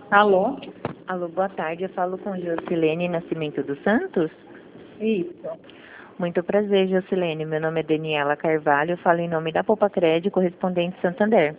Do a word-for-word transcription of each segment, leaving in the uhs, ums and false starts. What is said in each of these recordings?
Alô? Alô, boa tarde. Eu falo com Jocilene Nascimento dos Santos. Isso. Muito prazer, Jocilene. Meu nome é Daniela Carvalho. Eu falo em nome da Poupa Crédito, correspondente Santander.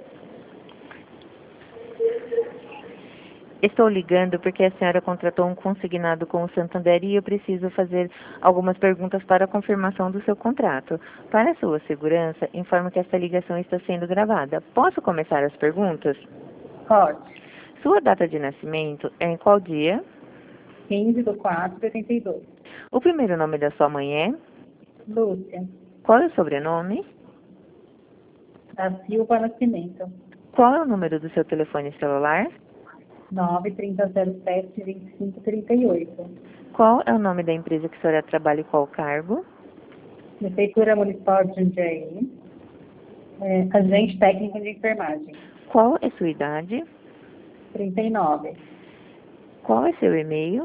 Estou ligando porque a senhora contratou um consignado com o Santander e eu preciso fazer algumas perguntas para a confirmação do seu contrato. Para a sua segurança, informo que esta ligação está sendo gravada. Posso começar as perguntas? Pode. Sua data de nascimento é em qual dia? quinze de quatro de oitenta e dois. O primeiro nome da sua mãe é? Lúcia. Qual é o sobrenome? Da Silva Nascimento. Qual é o número do seu telefone celular? nove trinta zero sete vinte e cinco trinta e oito. Qual é o nome da empresa que a senhora trabalha e qual cargo? Prefeitura Municipal de Jundiaí. É, agente técnico de enfermagem. Qual é sua idade? trinta e nove. Qual é seu e-mail?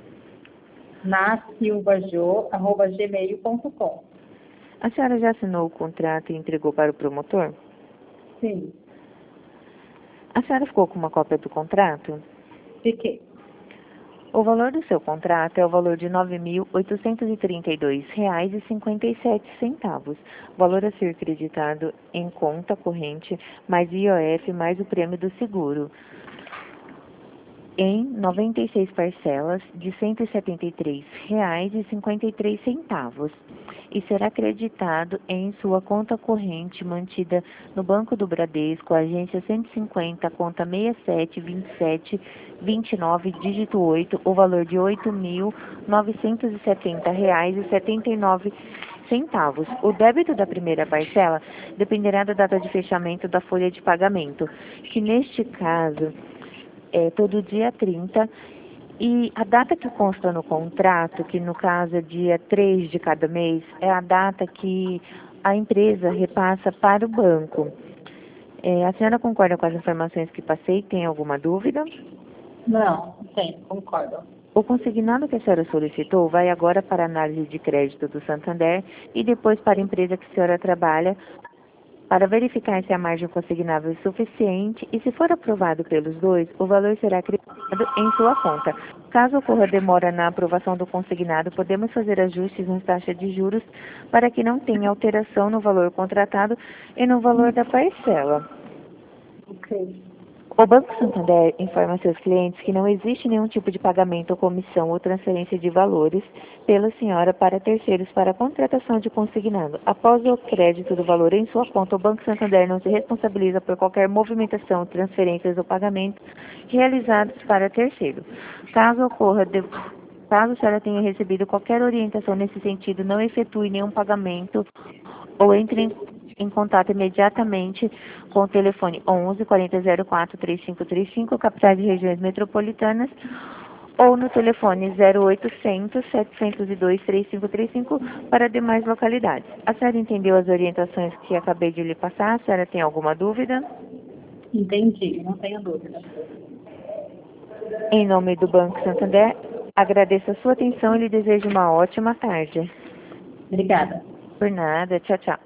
nasilvajo arroba gmail ponto com. A senhora já assinou o contrato e entregou para o promotor? Sim. A senhora ficou com uma cópia do contrato? Fiquei. O valor do seu contrato é o valor de nove mil oitocentos e trinta e dois reais e cinquenta e sete centavos. Valor a ser creditado em conta corrente, mais I O F, mais o prêmio do seguro, em noventa e seis parcelas de cento e setenta e três reais e cinquenta e três centavos e será creditado em sua conta corrente mantida no Banco do Bradesco, agência cento e cinquenta, conta seis sete dois sete dois nove, dígito oito, o valor de oito mil novecentos e setenta reais e setenta e nove centavos. O débito da primeira parcela dependerá da data de fechamento da folha de pagamento, que neste caso é todo dia trinta, e a data que consta no contrato, que no caso é dia três de cada mês, é a data que a empresa repassa para o banco. É, a senhora concorda com as informações que passei? Tem alguma dúvida? Não, tem, concordo. O consignado que a senhora solicitou vai agora para a análise de crédito do Santander e depois para a empresa que a senhora trabalha, para verificar se a margem consignável é suficiente e, se for aprovado pelos dois, o valor será acreditado em sua conta. Caso ocorra demora na aprovação do consignado, podemos fazer ajustes nas taxas de juros para que não tenha alteração no valor contratado e no valor da parcela. Ok. O Banco Santander informa seus clientes que não existe nenhum tipo de pagamento ou comissão ou transferência de valores pela senhora para terceiros para a contratação de consignado. Após o crédito do valor em sua conta, o Banco Santander não se responsabiliza por qualquer movimentação, transferências ou pagamentos realizados para terceiro. Caso ocorra de... Caso a senhora tenha recebido qualquer orientação nesse sentido, não efetue nenhum pagamento ou entre em, em contato imediatamente com o telefone onze, quarenta, zero quatro, trinta e cinco trinta e cinco, capitais e regiões metropolitanas, ou no telefone zero oitocentos, setecentos e dois, trinta e cinco trinta e cinco para demais localidades. A senhora entendeu as orientações que acabei de lhe passar? A senhora tem alguma dúvida? Entendi, não tenho dúvida. Em nome do Banco Santander, agradeço a sua atenção e lhe desejo uma ótima tarde. Obrigada. Por nada, tchau, tchau.